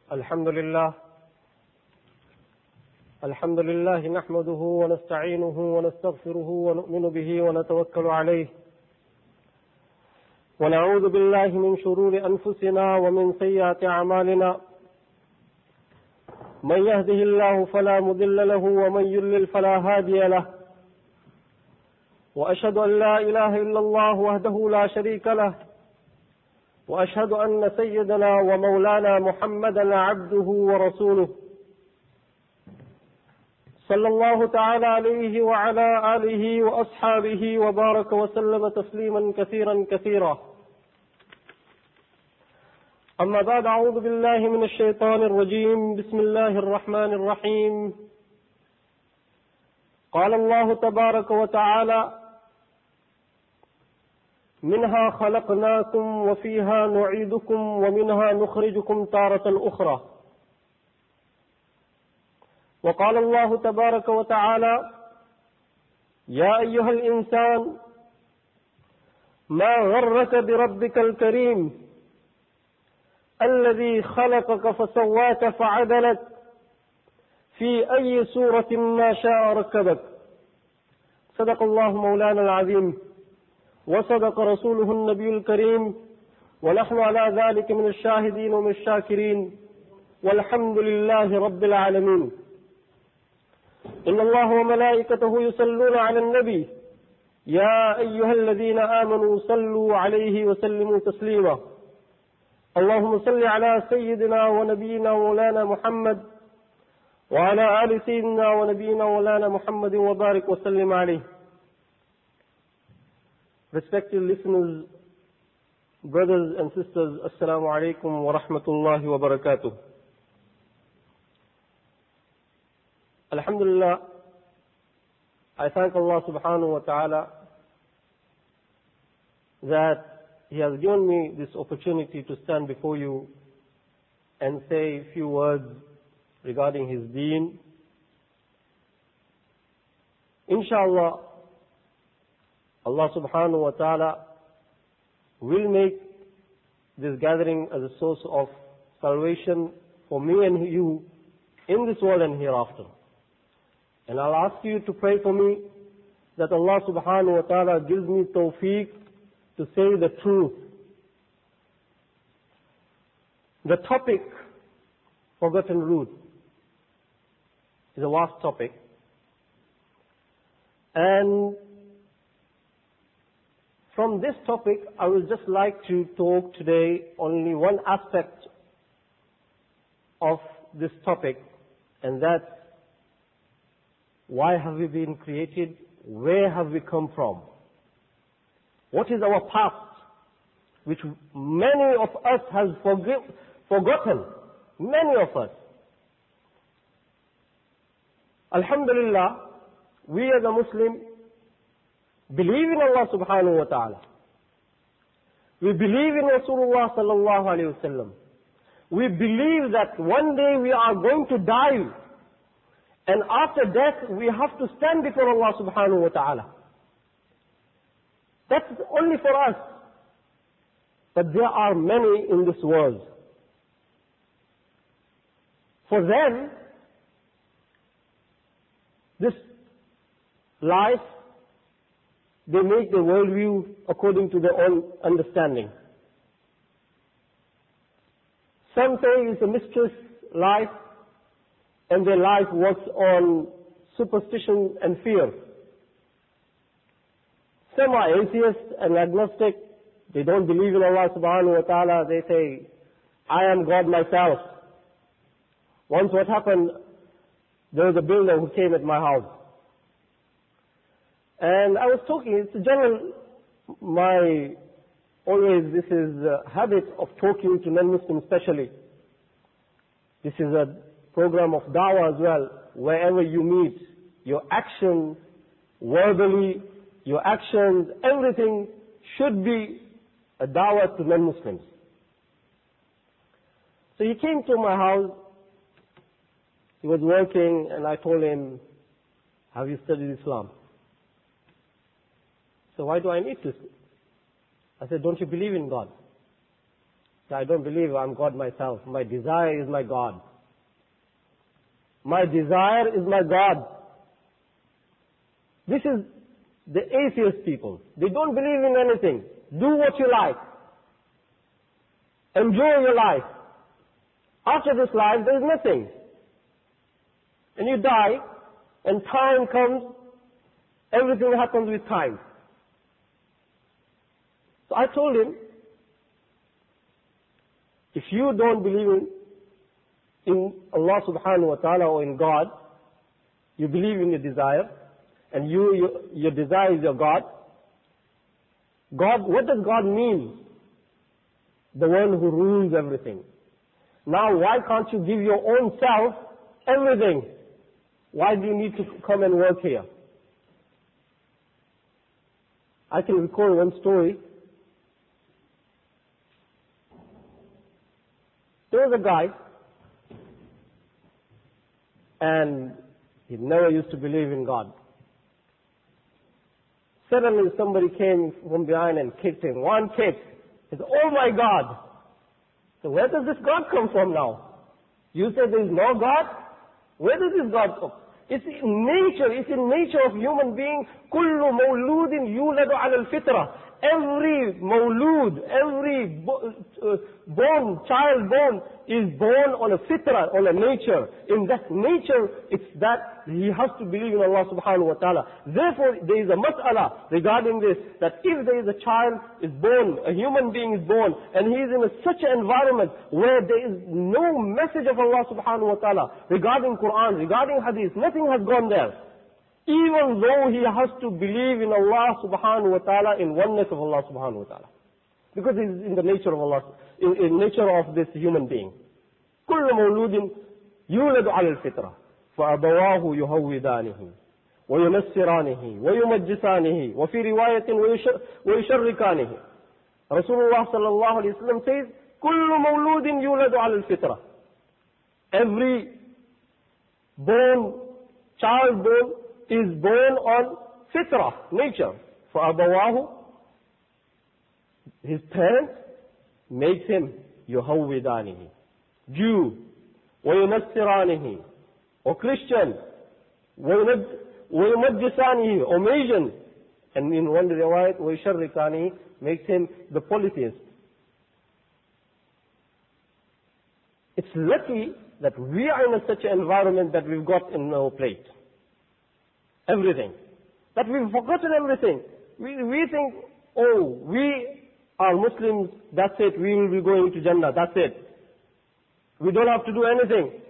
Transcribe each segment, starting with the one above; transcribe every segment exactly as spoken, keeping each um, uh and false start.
الحمد لله الحمد لله نحمده ونستعينه ونستغفره ونؤمن به ونتوكل عليه ونعوذ بالله من شرور أنفسنا ومن سيئات أعمالنا من يهده الله فلا مضل له ومن يضلل فلا هادي له وأشهد أن لا إله إلا الله وحده لا شريك له وأشهد أن سيدنا ومولانا محمدا عبده ورسوله صلى الله تعالى عليه وعلى آله وأصحابه وبارك وسلم تسليما كثيرا كثيرا. أما بعد، أعوذ بالله من الشيطان الرجيم. بسم الله الرحمن الرحيم. قال الله تبارك وتعالى: منها خلقناكم وفيها نعيدكم ومنها نخرجكم تارة أخرى. وقال الله تبارك وتعالى: يا أيها الإنسان ما غرك بربك الكريم الذي خلقك فسواك فعدلك في أي سورة ما شاء ركبك. صدق الله مولانا العظيم وصدق رسوله النبي الكريم ونحن على ذلك من الشاهدين ومن الشاكرين والحمد لله رب العالمين. إن الله وملائكته يصلون على النبي يا أيها الذين آمنوا صلوا عليه وسلموا تسليما. اللهم صل على سيدنا ونبينا مولانا محمد وعلى آل سيدنا ونبينا مولانا محمد وبارك وسلم عليه. Respected listeners, brothers and sisters, Assalamu alaikum wa rahmatullahi wa barakatuh. Alhamdulillah, I thank Allah subhanahu wa ta'ala that He has given me this opportunity to stand before you and say a few words regarding His deen. Inshallah, Allah subhanahu wa ta'ala will make this gathering as a source of salvation for me and you in this world and hereafter. And I'll ask you to pray for me that Allah subhanahu wa ta'ala gives me tawfiq to say the truth. The topic, forgotten root, is a vast topic. And from this topic, I would just like to talk today only one aspect of this topic, and that's why have we been created? Where have we come from? What is our past, which many of us have forgive, forgotten, many of us. Alhamdulillah, we as a Muslim believe in Allah subhanahu wa ta'ala. We believe in Rasulullah sallallahu alayhi wa sallam. We believe that one day we are going to die, and after death we have to stand before Allah subhanahu wa ta'ala. That's only for us. But there are many in this world. For them, this life, they make the worldview according to their own understanding. Some say it's a mysterious life, and their life works on superstition and fear. Some are atheists and agnostic. They don't believe in Allah subhanahu wa ta'ala. They say, I am God myself. Once what happened, there was a builder who came at my house. And I was talking, it's a general, my, always this is a habit of talking to non-Muslims especially. This is a program of da'wah as well. Wherever you meet, your actions, verbally, your actions, everything should be a da'wah to non-Muslims. So he came to my house, he was working, and I told him, have you studied Islam? So why do I need to? I said, don't you believe in God? So I don't believe I'm God myself. My desire is my God. My desire is my God. This is the atheist people. They don't believe in anything. Do what you like. Enjoy your life. After this life, there is nothing. And you die, and time comes, everything happens with time. So I told him, if you don't believe in, in Allah subhanahu wa ta'ala or in God, you believe in your desire, and you, your, your desire is your God. God, what does God mean? The one who rules everything. Now why can't you give your own self everything? Why do you need to come and work here? I can recall one story. There was a guy, and he never used to believe in God. Suddenly somebody came from behind and kicked him. One kick. He said, "Oh my God." So where does this God come from now? You said there is no God? Where does this God come? It's in nature. It's in nature of human being. كُلُّ مَوْلُودٍ يُولَدُ عَلَى الْفِطْرَةِ. Every mawlud, every bo- uh, born, child born, is born on a fitra, on a nature. In that nature, it's that he has to believe in Allah subhanahu wa ta'ala. Therefore, there is a mas'ala regarding this, that if there is a child is born, a human being is born, and he is in a, such an environment where there is no message of Allah subhanahu wa ta'ala regarding Quran, regarding hadith, nothing has gone there. Even though he has to believe in Allah subhanahu wa ta'ala, in oneness of Allah subhanahu wa ta'ala. Because it is in the nature of Allah, in, in nature of this human being. كل مولود يولد على الفطرة فأبواه يهودانه وينصرانه ويمجسانه وفي رواية ويشركانه. Rasulullah sallallahu alayhi wa sallam says, كل مولود يولد على الفطرة. Every born, child born, is born on fitrah, nature. For abawahu, his parents makes him yuhawwidanihi, Jew, wa yunassiranihi, or Christian, wa yumajjisanihi, or Mason, and in one riwayat, wa yusharrikanihi, makes him the polytheist. It's lucky that we are in a such an environment that we've got in our plate. Everything. That we've forgotten everything. We, we think, oh, we are Muslims, that's it, we will be going to Jannah, that's it. We don't have to do anything.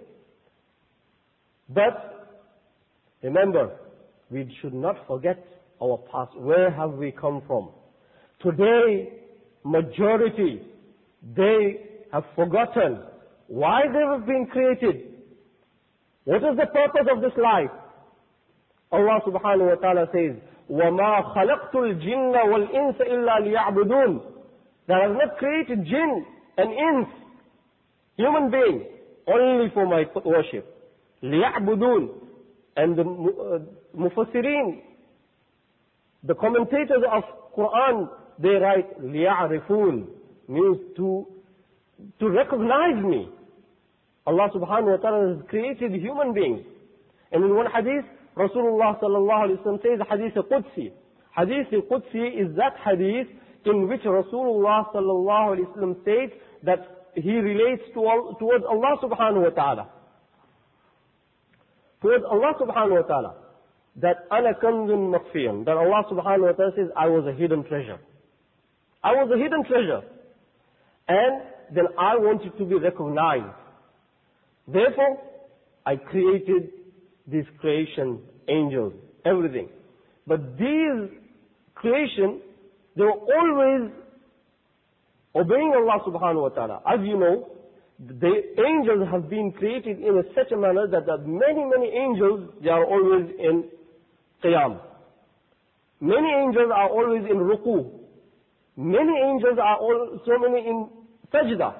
But, remember, we should not forget our past. Where have we come from? Today, majority, they have forgotten why they have been created. What is the purpose of this life? Allah subhanahu wa ta'ala says, وَمَا خَلَقْتُ الْجِنَّ وَالْإِنسَ إِلَّا لِيَعْبُدُونَ. That I have not created jinn and ins, human being, only for my worship. لِيَعْبُدُونَ. And the uh, mufassirin, the commentators of Quran, they write, لِيَعْرِفُونَ, means to, to recognize me. Allah subhanahu wa ta'ala has created human beings. And in one hadith, Rasulullah sallallahu alayhi wa sallam says, Hadith Qudsi. Hadith Qudsi is that hadith in which Rasulullah sallallahu alayhi wa sallam says that he relates to all, towards Allah subhanahu wa ta'ala. Towards Allah subhanahu wa ta'ala. That ana kanzun makhfiyan. That Allah subhanahu wa ta'ala says, I was a hidden treasure. I was a hidden treasure. And then I wanted to be recognized. Therefore, I created this creation, angels, everything. But these creation, they were always obeying Allah subhanahu wa ta'ala. As you know, the angels have been created in a such a manner that there are many, many angels, they are always in qiyam. Many angels are always in ruku. Many angels are all, so many in sajda.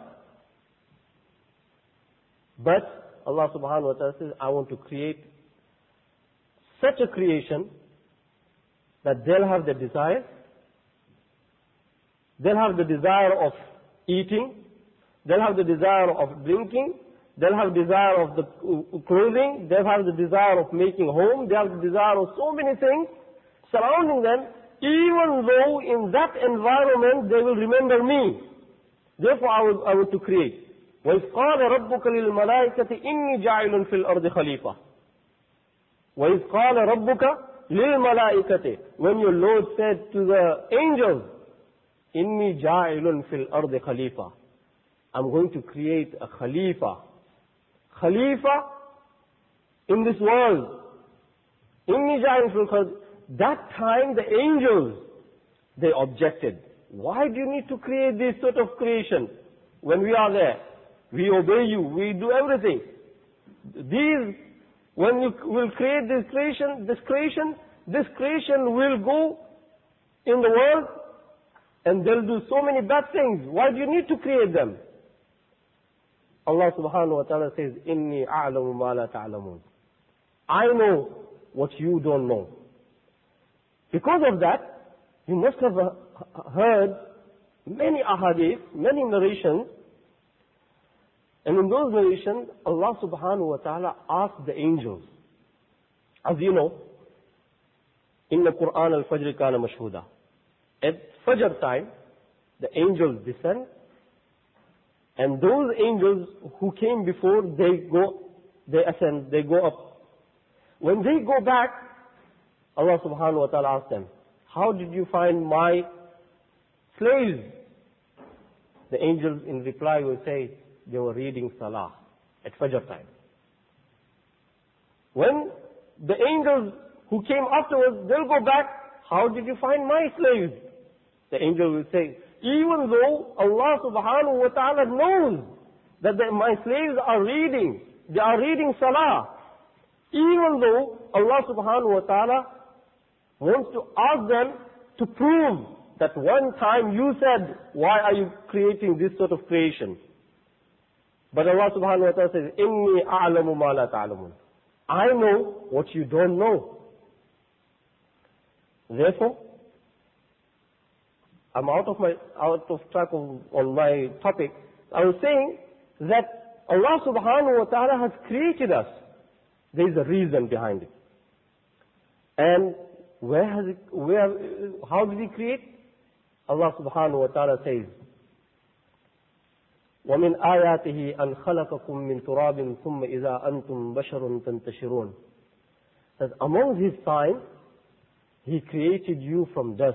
But Allah subhanahu wa ta'ala says, I want to create such a creation that they'll have the desire, they'll have the desire of eating, they'll have the desire of drinking, they'll have desire of the clothing, they'll have the desire of making home, they have the desire of so many things surrounding them, even though in that environment they will remember me. Therefore I was, I was to create. وَإِذْ قَالَ رَبُّكَ لِلْمَلَائِكَةِ إِنِّي جَاعِلٌ فِي الْأَرْضِ خَلِيفَةً. وَإِذْ قَالَ رَبُّكَ لِلْمَلَائِكَةِ. When your Lord said to the angels, إِنِّي جَاعِلٌ فِي الْأَرْضِ خَلِيفَةً. I'm going to create a Khalifa. Khalifa in this world. إِنِّي جَاعِلٌ فِي الْأَرْضِ. That time the angels, they objected. Why do you need to create this sort of creation when we are there? We obey you, we do everything. These, when you will create this creation, this creation, this creation will go in the world and they'll do so many bad things. Why do you need to create them? Allah subhanahu wa ta'ala says, Inni a'lamu ma la ta'lamun. I know what you don't know. Because of that, you must have heard many ahadith, many narrations, and in those narrations, Allah subhanahu wa ta'ala asked the angels. As you know, in the Quran al-Fajr kana mashhuda. At Fajr time, the angels descend, and those angels who came before, they go, they ascend, they go up. When they go back, Allah subhanahu wa ta'ala asked them, how did you find my slaves? The angels in reply will say, they were reading Salah at Fajr time. When the angels who came afterwards, they'll go back, how did you find my slaves? The angel will say, even though Allah subhanahu wa ta'ala knows that the, my slaves are reading, they are reading Salah, even though Allah subhanahu wa ta'ala wants to ask them to prove that one time you said, why are you creating this sort of creation? But Allah subhanahu wa ta'ala says, Inni a'lamu ma la ta'lamun. I know what you don't know. Therefore, I'm out of my out of track of, on my topic. I was saying that Allah subhanahu wa ta'ala has created us. There is a reason behind it. And where has it, where, how did He create? Allah subhanahu wa ta'ala says, وَمِنْ آيَاتِهِ أَنْ خَلَقَكُم مِّن تُرَابٍ ثُمَّ إِذَا أَنْتُمْ بَشَرٌ تَنْتَشِرُونَ. That among His signs, He created you from dust.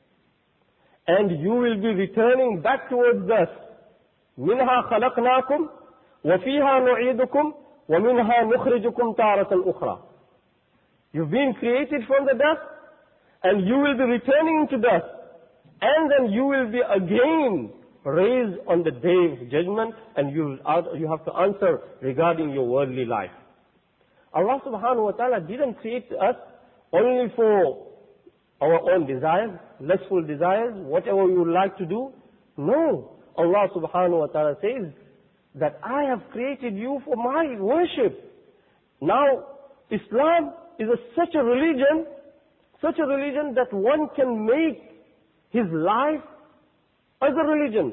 And you will be returning back towards dust. مِنْهَا خَلَقْنَاكُمْ وَفِيهَا نُعِيدُكُمْ وَمِنْهَا نُخْرِجُكُمْ تَارَةً أُخْرَى. You've been created from the dust, and you will be returning to dust. And then you will be again raised on the day of judgment, and you, you have to answer regarding your worldly life. Allah subhanahu wa ta'ala didn't create us only for our own desires, lustful desires, whatever we would like to do. No. Allah subhanahu wa ta'ala says that I have created you for my worship. Now, Islam is a, such a religion, such a religion that one can make his life as a religion.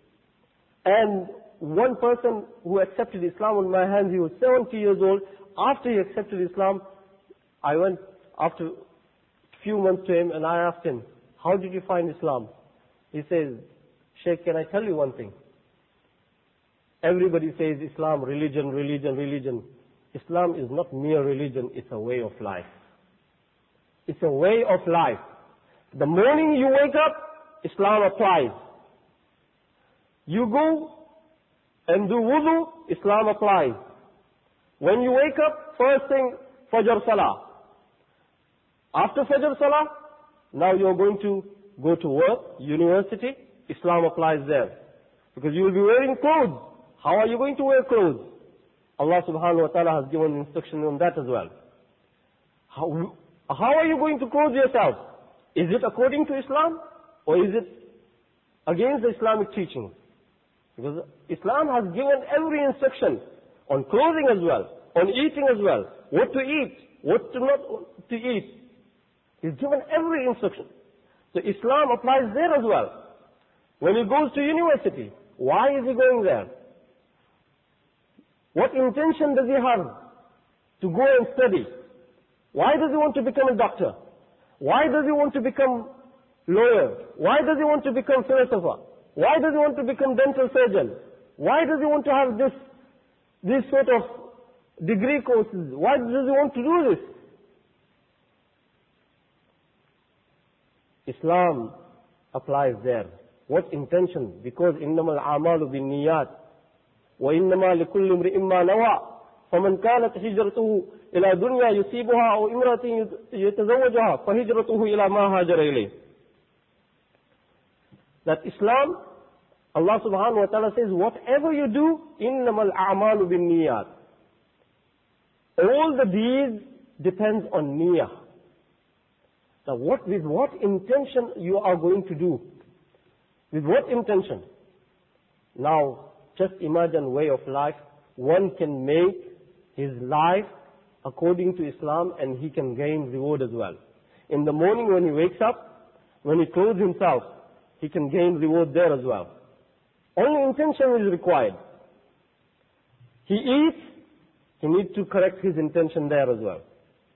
And one person who accepted Islam on my hands, he was seventy years old. After he accepted Islam, I went after a few months to him and I asked him, how did you find Islam? He says, Sheikh, can I tell you one thing? Everybody says Islam, religion, religion, religion. Islam is not mere religion, it's a way of life. It's a way of life. The morning you wake up, Islam applies. You go and do wudu, Islam applies. When you wake up, first thing, Fajr Salah. After Fajr Salah, now you're going to go to work, university, Islam applies there. Because you will be wearing clothes. How are you going to wear clothes? Allah subhanahu wa ta'ala has given instruction on that as well. How, how are you going to clothe yourself? Is it according to Islam? Or is it against the Islamic teachings? Because Islam has given every instruction on clothing as well, on eating as well, what to eat, what to not to eat. He's given every instruction. So Islam applies there as well. When he goes to university, Why is he going there? What intention does he have to go and study? Why does he want to become a doctor? Why does he want to become lawyer? Why does he want to become philosopher? Why does he want to become dental surgeon? Why does he want to have this, this sort of degree courses? Why does he want to do this? Islam applies there. What intention? Because إِنَّمَا الْأَعْمَالُ بِالنِّيَّاتِ وَإِنَّمَا لِكُلِّ امْرِئٍ مَّا نَوَى فَمَنْ كَانَتْ هِجْرَتُهُ إِلَى دُنْيَا يُصِيبُهَا أَوْ إِمْرَأَةٍ يَتَزَوَّجُهَا فَهِجْرَتُهُ إِلَى مَا هَاجَرَ إِلَيْهِ. That Islam, Allah subhanahu wa ta'ala says, whatever you do, إِنَّمَا الْأَعْمَالُ بِالنِّيَّاتِ. All the deeds depends on niyyah. Now what, with what intention you are going to do? With what intention? Now, just imagine way of life. One can make his life according to Islam and he can gain reward as well. In the morning when he wakes up, when he clothes himself, he can gain reward there as well. Only intention is required. He eats, he needs to correct his intention there as well.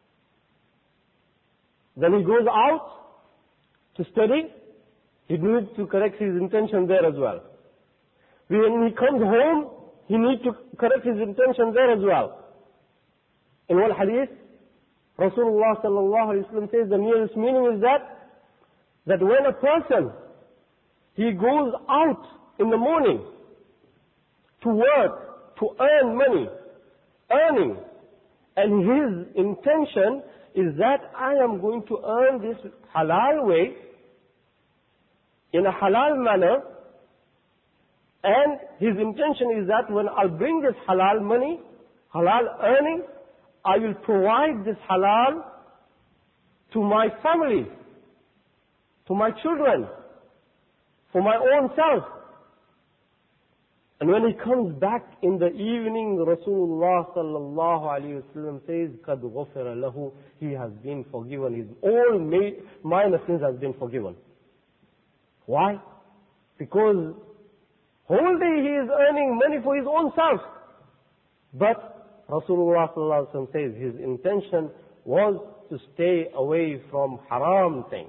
Then he goes out to study, he needs to correct his intention there as well. When he comes home, he needs to correct his intention there as well. In one hadith, Rasulullah sallallahu alayhi wa sallam says the nearest meaning is that, that when a person, he goes out in the morning to work, to earn money, earning, and his intention is that I am going to earn this halal way, in a halal manner, and his intention is that when I bring this halal money, halal earning, I will provide this halal to my family, to my children, for my own self. And when he comes back in the evening, Rasulullah sallallahu alayhi wa sallam says, قَدْ غُفِرَ لَهُ. He has been forgiven. His all minor sins has been forgiven. Why? Because whole day he is earning money for his own self. But Rasulullah sallallahu alayhi wa sallam says his intention was to stay away from haram thing.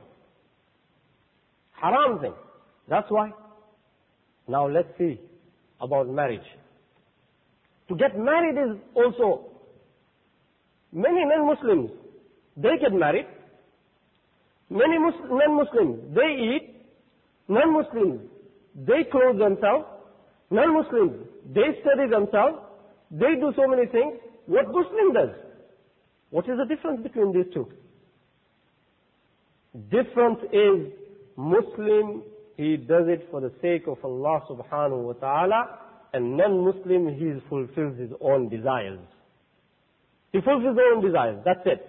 Haram thing. That's why. Now let's see about marriage. To get married is also, many non-Muslims, they get married. Many non-Muslims, they eat. Non-Muslims, they clothe themselves. Non-Muslims, they study themselves. They do so many things. What Muslim does? What is the difference between these two? Difference is Muslim, he does it for the sake of Allah subhanahu wa ta'ala, and non-Muslim, he fulfills his own desires. He fulfills his own desires, that's it.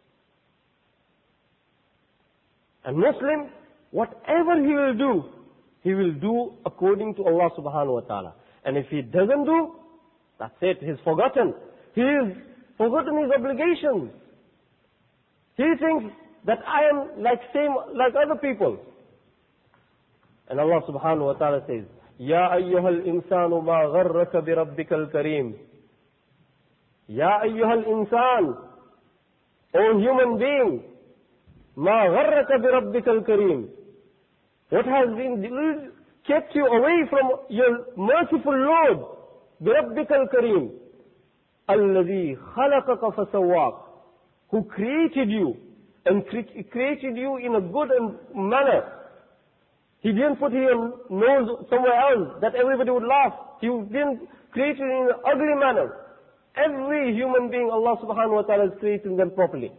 And Muslim, whatever he will do, he will do according to Allah subhanahu wa ta'ala. And if he doesn't do, that's it, he's forgotten. He has forgotten his obligations. He thinks that I am like same, like other people. And Allah subhanahu wa ta'ala says, يَا أَيُّهَا الْإِنسَانُ مَا غَرَّكَ بِرَبِّكَ الْكَرِيمِ. يَا أَيُّهَا الْإِنسَانُ, O human being, مَا غَرَّكَ بِرَبِّكَ الْكَرِيمِ. What has been kept you away from your merciful Lord, بِرَبِّكَ الْكَرِيمِ. الَّذِي خَلَقَكَ فَسَوَّاكَ. Who created you, and cre- created you in a good manner. He didn't put your nose somewhere else that everybody would laugh. He didn't create it in an ugly manner. Every human being, Allah subhanahu wa ta'ala has created them properly.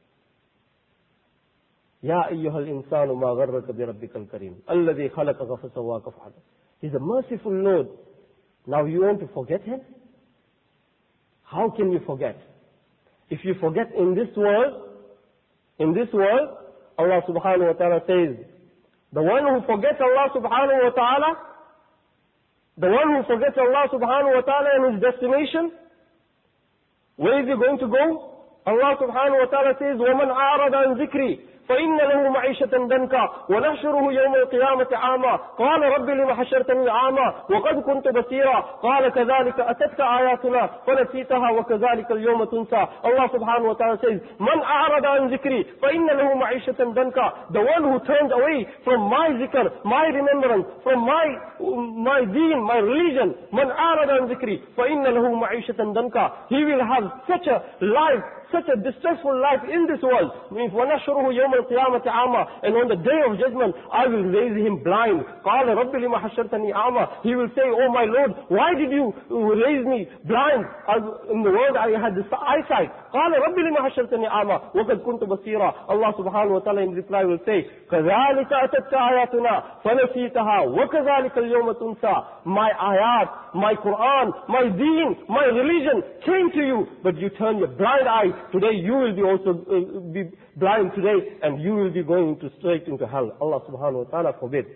يَا أَيُّهَا الْإِنسَانُ مَا غَرَّكَ بِرَبِّكَ الْكَرِيمِ الَّذِي خَلَقَكَ فَسَوَّاكَ فَعَدَلَكَ. He's a merciful Lord. Now you want to forget Him? How can you forget? If you forget in this world, in this world, Allah subhanahu wa ta'ala says, the one who forgets Allah subhanahu wa ta'ala, the one who forgets Allah subhanahu wa ta'ala and his destination, where is he going to go? Allah subhanahu wa ta'ala says, وَمَنْ أَعْرَضَ عَنْ ذِكْرِي فإن له معيشة ضنكا ونحشره يوم القيامة أعمى قال رب لم حشرتني أعمى وقد كنت بصيرا قال كذلك أتتك آياتنا فنسيتها وكذلك اليوم تنسى. Allah subhanahu wa ta'ala says, من أعرض عن ذكري فإن له معيشة ضنكا. The one who turns away from my zikr, my remembrance, from my my deen, my religion, من أعرض عن ذكري فإن له معيشة ضنكا. He will have such a life, such a distressful life in this world. Means وَنَحْشُرُهُ يَوْمَ الْقِيَامَةِ أَعْمَى. And on the day of judgment, I will raise him blind. قَالَ رَبِّ لِمَ حَشَّرْتَنِي أَعْمَى. He will say, oh my Lord, why did you raise me blind? In the world I had this eyesight. قَالَ رَبِّ لِمَ حَشَّرْتَنِي أَعْمَى وَقَدْ كُنْتُ بَصِيرًا. Allah subhanahu wa ta'ala in reply will say, كَذَلِكَ أَتَتْكَ آيَاتُنَا فَنَسِيتَهَا وَكَذَلِكَ الْيَوْمَ تُنْسَى. My ayat, my Quran, my deen, my religion came to you, but you turned your blind eye. Today you will be also uh, be blind today, and you will be going into straight into hell. Allah subhanahu wa ta'ala forbid.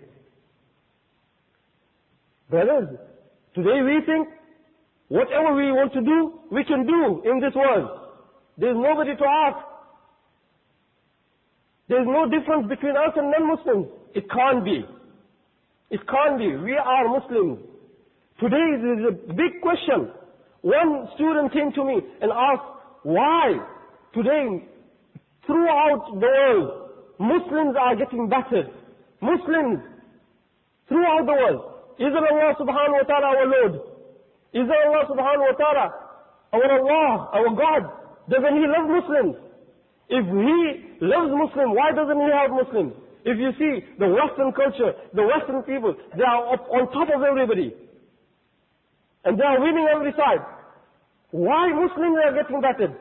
Brothers, today we think whatever we want to do, we can do in this world. There is nobody to ask. There is no difference between us and non-Muslims. It can't be. It can't be. We are Muslims. Today there is a big question. One student came to me and asked, why today throughout the world Muslims are getting battered? Muslims throughout the world. Isn't Allah subhanahu wa ta'ala our Lord? Isn't Allah subhanahu wa ta'ala our Allah, our God? Doesn't He love Muslims? If He loves Muslims, why doesn't He have Muslims? If you see the Western culture, the Western people, they are up on top of everybody. And they are winning every side. Why Muslims are getting battered?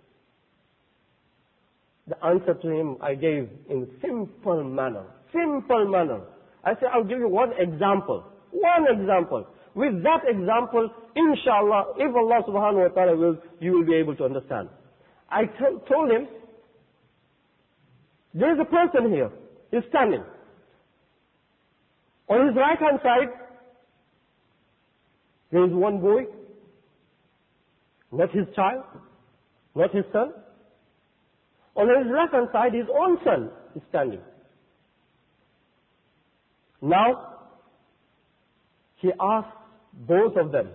The answer to him I gave in simple manner. Simple manner. I said, I'll give you one example. One example. With that example, inshallah, if Allah subhanahu wa ta'ala wills, you will be able to understand. I t- told him, there is a person here. He's standing. On his right hand side, there is one boy, not his child, not his son. On his left hand side, his own son is standing. Now, he asks both of them,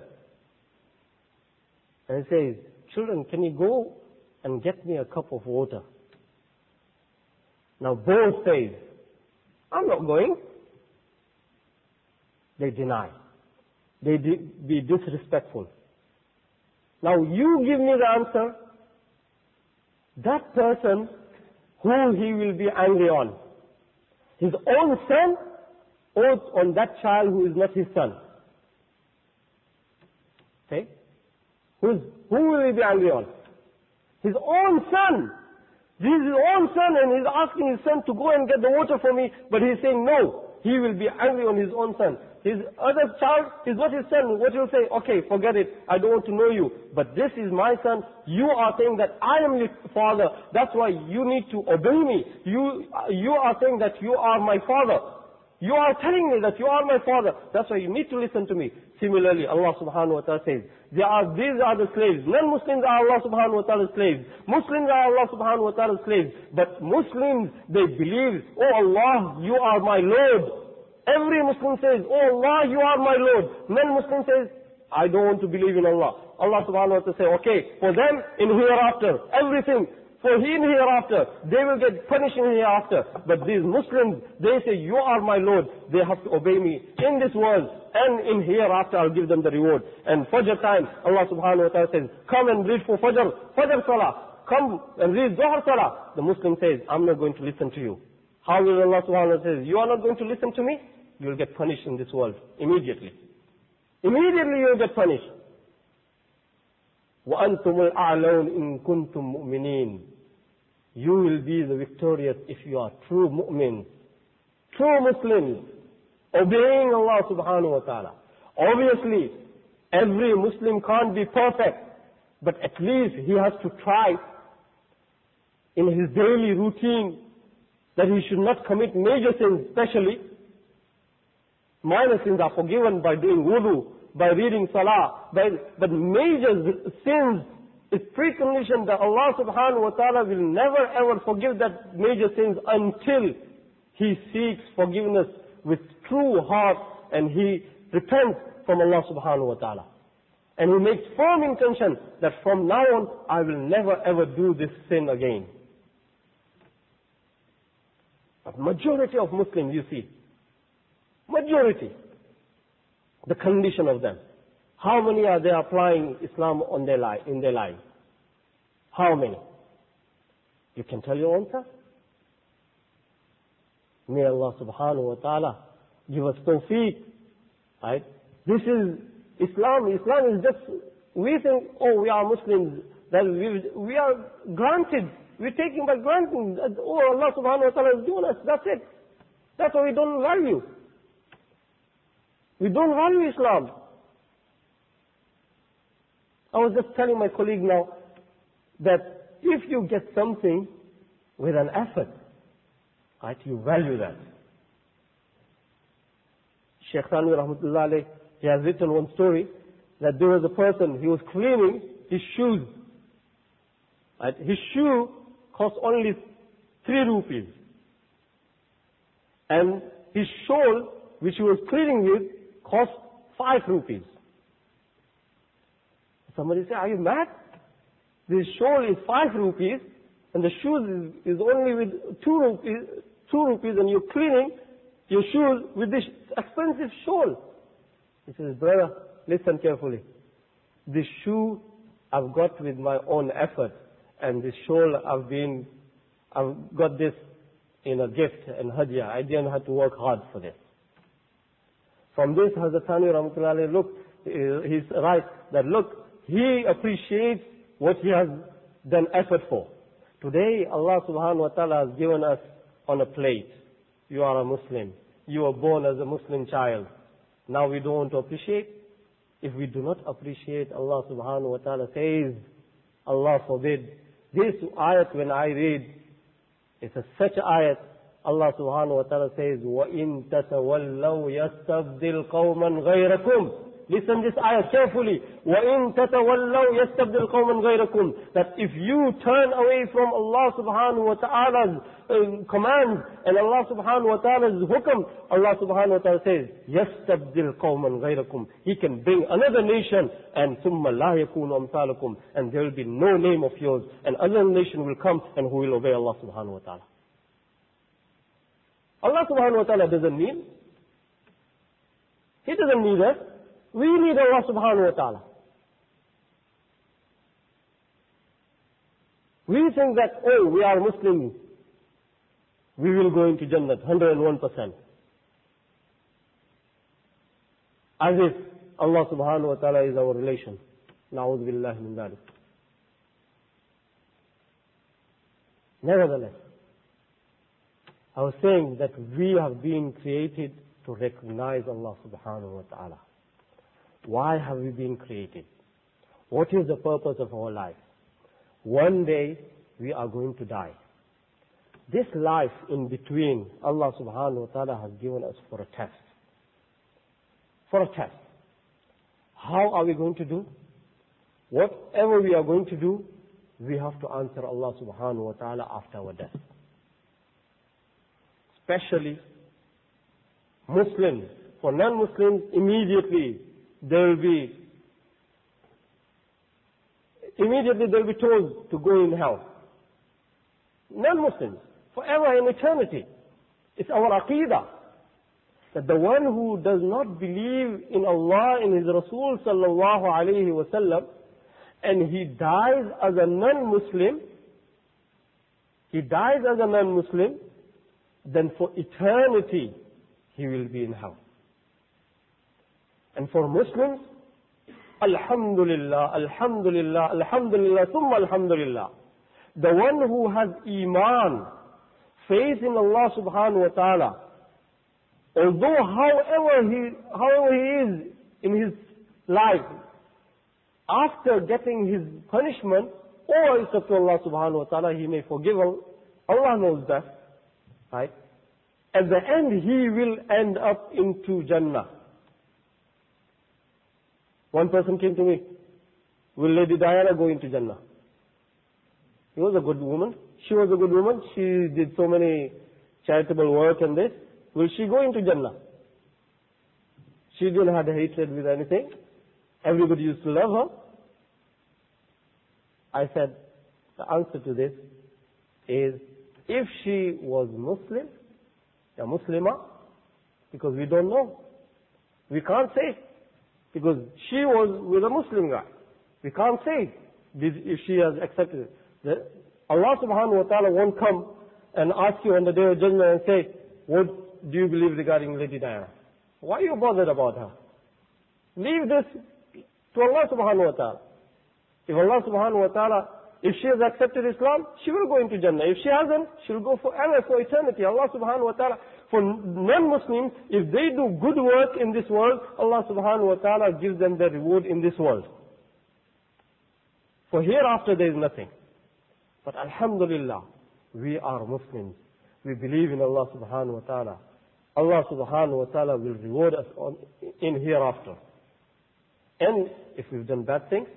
and he says, children, can you go and get me a cup of water? Now both say, I'm not going. They deny. They di- be disrespectful. Now you give me the answer. That person, who he will be angry on? His own son, or on that child who is not his son? Okay? Who's, who will he be angry on? His own son. This is his own son, and he's asking his son to go and get the water for me, but he's saying no. He will be angry on his own son. His other child is not his son. What he'll say, okay, forget it, I don't want to know you. But this is my son. You are saying that I am your father. That's why you need to obey me. You, you are saying that you are my father. You are telling me that you are my father. That's why you need to listen to me. Similarly, Allah subhanahu wa ta'ala says, they are, these are the slaves. Non-Muslims are Allah subhanahu wa ta'ala's slaves. Muslims are Allah subhanahu wa ta'ala's slaves. But Muslims, they believe, oh Allah, you are my Lord. Every Muslim says, oh Allah, you are my Lord. Non-Muslim says, I don't want to believe in Allah. Allah subhanahu wa ta'ala say, okay, for them in hereafter, everything. For him hereafter, they will get punished in hereafter. But these Muslims, they say, you are my Lord. They have to obey me in this world, and in hereafter I'll give them the reward. And Fajr time, Allah subhanahu wa ta'ala says, come and read for Fajr, Fajr Salah. Come and read Zohar Salah. The Muslim says, I'm not going to listen to you. How will Allah subhanahu wa ta'ala say, you are not going to listen to me? You will get punished in this world, immediately. Immediately you will get punished. وَأَنْتُمُ الْأَعْلَوْنَ إِن كُنْتُم مُؤْمِنِينَ. You will be the victorious if you are true mu'min, true Muslims, obeying Allah subhanahu wa ta'ala. Obviously, every Muslim can't be perfect, but at least he has to try in his daily routine that he should not commit major sins, especially. Minor sins are forgiven by doing wudu, by reading salah, by, but major sins, It's preconditioned that Allah subhanahu wa ta'ala will never ever forgive that major sins until he seeks forgiveness with true heart and he repents from Allah subhanahu wa ta'ala. And he makes firm intention that from now on I will never ever do this sin again. But majority of Muslims, you see, majority, the condition of them. How many are they applying Islam on their life, in their life? How many? You can tell your answer? May Allah subhanahu wa ta'ala give us tawfiq. Right? This is Islam. Islam is just, we think, oh, we are Muslims, that we, we are granted. We're taking by granting that, oh, Allah subhanahu wa ta'ala has given us. That's it. That's why we don't value. We don't value Islam. I was just telling my colleague now that if you get something with an effort, right, you value that. Sheikh Thanwi rahmatullah alayh, he has written one story that there was a person, he was cleaning his shoes. Right? His shoe cost only three rupees. And his shawl, which he was cleaning with, cost five rupees. Somebody say, are you mad? This shawl is five rupees and the shoes is, is only with two rupees, two rupees and you're cleaning your shoes with this expensive shawl. He says, brother, listen carefully. This shoe I've got with my own effort and this shawl I've been, I've got this in a gift and hadiah. I didn't have to work hard for this. From this, Hazrat Thanwi rahmatullah alayhi, look, he's right, that look, he appreciates what he has done effort for. Today, Allah subhanahu wa ta'ala has given us on a plate. You are a Muslim. You were born as a Muslim child. Now we don't want to appreciate. If we do not appreciate, Allah subhanahu wa ta'ala says, Allah forbid. This ayat when I read, it's a such ayat. Allah subhanahu wa ta'ala says, وَإِن تَتَوَلَّوْا يَسْتَبْدِلْ قَوْمًا غَيْرَكُمْ. Listen this ayah carefully. وَإِن تَتَوَلَّوْا يَسْتَبْدِلْ قَوْمًا غَيْرَكُمْ. That if you turn away from Allah subhanahu wa ta'ala's uh, commands and Allah subhanahu wa ta'ala's hukm, Allah subhanahu wa ta'ala says, يَسْتَبْدِلْ قَوْمًا غَيْرَكُمْ. He can bring another nation and ثُمَّ لَا يَكُونُ أَمْثَالُكُمْ. And there will be no name of yours. And another nation will come and who will obey Allah subhanahu wa ta'ala. Allah subhanahu wa ta'ala doesn't need. He doesn't need us. We need Allah subhanahu wa ta'ala. We think that, oh, we are Muslims. We will go into Jannah, one hundred one percent. As if Allah subhanahu wa ta'ala is our relation. Na'udhu billahi min dhalik. Nevertheless, I was saying that we have been created to recognize Allah subhanahu wa ta'ala. Why have we been created? What is the purpose of our life? One day we are going to die. This life in between, Allah subhanahu wa ta'ala has given us for a test. For a test. How are we going to do? Whatever we are going to do, we have to answer Allah subhanahu wa ta'ala after our death. Especially Muslims. For non-Muslims, immediately there will be, immediately they will be told to go in hell. Non-Muslims, forever in eternity. It's our aqidah. That the one who does not believe in Allah, in His Rasul sallallahu alayhi wa sallam, and he dies as a non-Muslim, he dies as a non-Muslim, then for eternity he will be in hell. And for Muslims, Alhamdulillah, Alhamdulillah, Alhamdulillah, Thumma Alhamdulillah. The one who has Iman, faith in Allah subhanahu wa ta'ala, although however he, however he is in his life, after getting his punishment, or it's up to Allah subhanahu wa ta'ala, he may forgive him. Allah knows that. Right? At the end, he will end up into Jannah. One person came to me will Lady Diana go into Jannah? She was a good woman. She was a good woman. She did so many charitable work and this. Will she go into Jannah? She didn't have a hatred with anything. Everybody used to love her. I said, the answer to this is, if she was Muslim, a Muslimah, because we don't know. We can't say. Because she was with a Muslim guy. We can't say if she has accepted it. The, Allah subhanahu wa ta'ala won't come and ask you on the day of judgment and say, what do you believe regarding Lady Diana? Why are you bothered about her? Leave this to Allah subhanahu wa ta'ala. If Allah subhanahu wa ta'ala, if she has accepted Islam, she will go into Jannah. If she hasn't, she will go forever, for eternity. Allah subhanahu wa ta'ala, for non-Muslims, if they do good work in this world, Allah subhanahu wa ta'ala gives them their reward in this world. For hereafter there is nothing. But alhamdulillah, we are Muslims. We believe in Allah subhanahu wa ta'ala. Allah subhanahu wa ta'ala will reward us on, in hereafter. And if we've done bad things,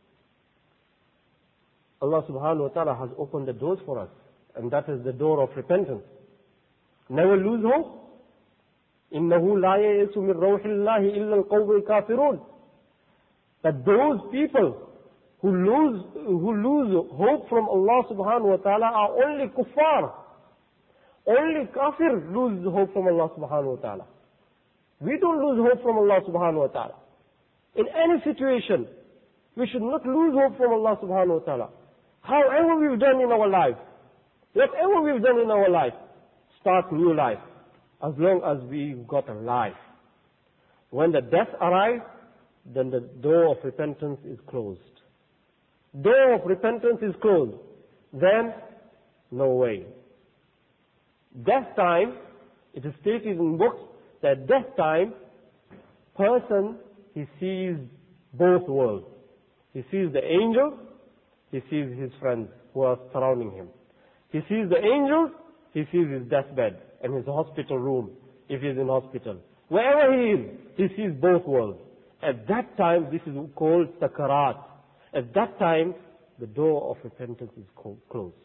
Allah subhanahu wa ta'ala has opened the doors for us. And that is the door of repentance. Never lose hope. إِنَّهُ لَا يَيْأَسُ مِنْ رَوْحِ اللَّهِ إِلَّا الْقَوْمُ الْكَافِرُونَ. That those people who lose, who lose hope from Allah subhanahu wa ta'ala are only kuffar. Only kafir lose hope from Allah subhanahu wa ta'ala. We don't lose hope from Allah subhanahu wa ta'ala. In any situation, we should not lose hope from Allah subhanahu wa ta'ala. However we've done in our life, whatever we've done in our life, start new life. As long as we've got a life. When the death arrives, then the door of repentance is closed. Door of repentance is closed. Then, no way. Death time, it is stated in books that death time, person, he sees both worlds. He sees the angels, he sees his friends who are surrounding him. He sees the angels, he sees his deathbed and his hospital room, if he is in hospital. Wherever he is, he sees both worlds. At that time, this is called sakarat. At that time, the door of repentance is closed.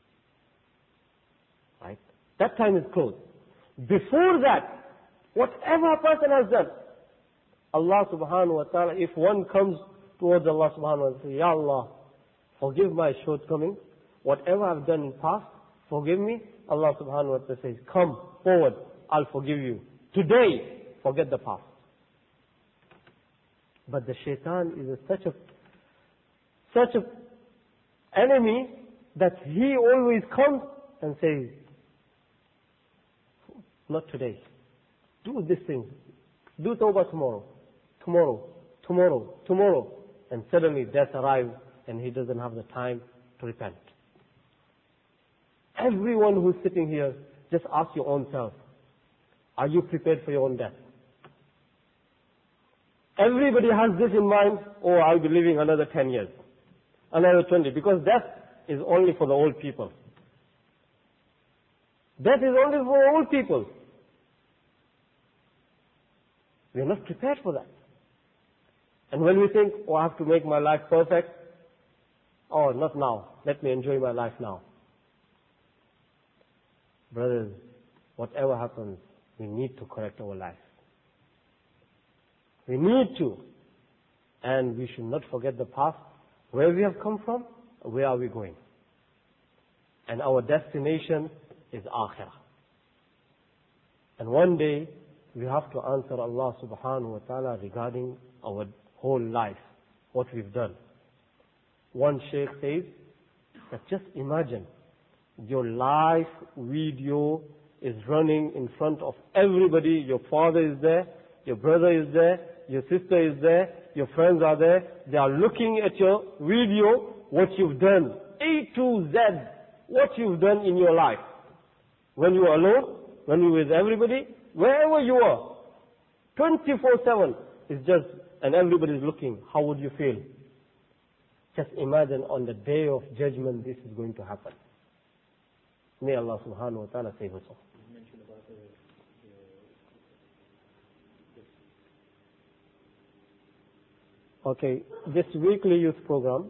Right? That time is closed. Before that, whatever a person has done, Allah subhanahu wa ta'ala, if one comes towards Allah subhanahu wa ta'ala and says, Ya Allah, forgive my shortcomings, whatever I've done in past, forgive me, Allah subhanahu wa ta'ala says, come forward, I'll forgive you. Today, forget the past. But the shaitan is a, such a such a enemy that he always comes and says, not today. Do this thing. Do tawbah tomorrow. Tomorrow. Tomorrow. Tomorrow. And suddenly death arrives and he doesn't have the time to repent. Everyone who's sitting here, just ask your own self, are you prepared for your own death? Everybody has this in mind, oh, I'll be living another ten years, another twenty, because death is only for the old people. Death is only for old people. We are not prepared for that. And when we think, oh, I have to make my life perfect, oh, not now, let me enjoy my life now. Brothers, whatever happens, we need to correct our life. We need to. And we should not forget the past, where we have come from, where are we going. And our destination is Akhirah. And one day, we have to answer Allah subhanahu wa ta'ala regarding our whole life, what we've done. One sheikh says that just imagine your life video is running in front of everybody. Your father is there, your brother is there, your sister is there, your friends are there. They are looking at your video, what you've done, A to Z, what you've done in your life. When you are alone, when you're with everybody, wherever you are, twenty-four seven is just, and everybody's looking, how would you feel? Just imagine on the day of judgment this is going to happen. May Allah subhanahu wa ta'ala save us all. You mentioned about the, the, Okay, this weekly youth program,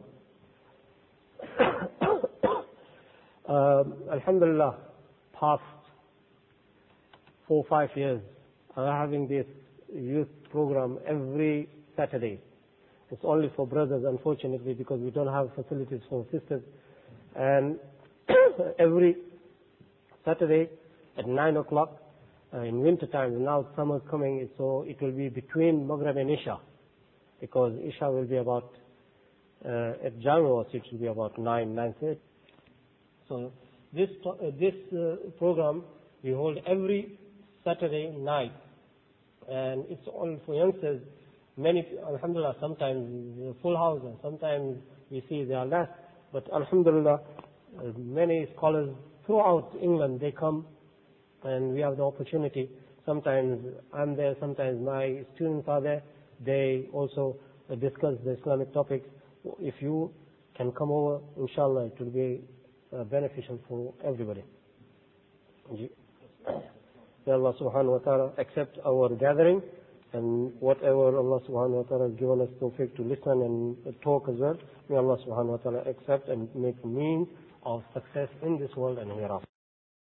uh, Alhamdulillah, past four or five years, are having this youth program every Saturday. It's only for brothers, unfortunately, because we don't have facilities for sisters. And every Saturday at nine o'clock, uh, in winter time, now summer coming, so it will be between Maghrib and Isha, because Isha will be about, uh, at January, it will be about nine, nine thirty. So this, uh, this uh, program we hold every Saturday night, and it's all for youngsters. Many, alhamdulillah, sometimes full house, and sometimes we see they are less, but alhamdulillah, uh, many scholars throughout England, they come, and we have the opportunity. Sometimes I'm there, sometimes my students are there. They also uh, discuss the Islamic topics. If you can come over, inshallah, it will be uh, beneficial for everybody. May Allah subhanahu wa ta'ala accept our gathering, and whatever Allah subhanahu wa ta'ala has given us tawfiq to listen and talk as well, may Allah subhanahu wa ta'ala accept and make means of success in this world and hereafter.